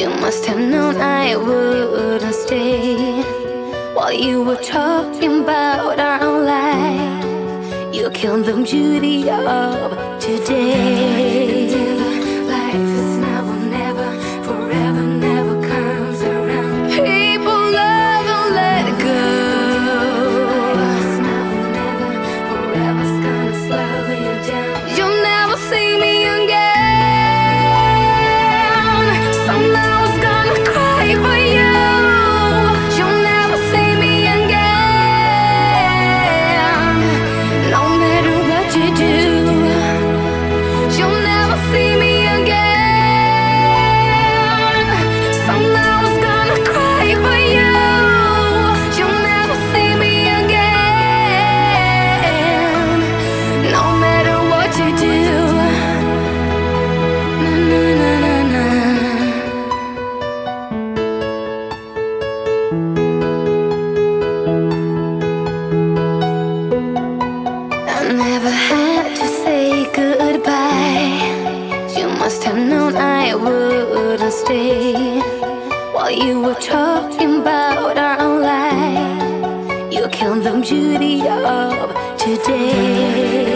You must have known I wouldn't stay while you were talking about our own life. You killed the beauty of today. Life is now or never, forever never comes around. People love and let go. Life is now or never, forever's gonna slow you down. You'll never see me again. Someone's gonna cry for you. You'll never see me again. No matter what you do, you'll never see me again. Someone's gonna cry for you. You'll never see me again. No matter what you do. Na, na, na, na, na. I never had to say goodbye. You must have known I wouldn't stay while you were talking about our own life. You killed the beauty of today.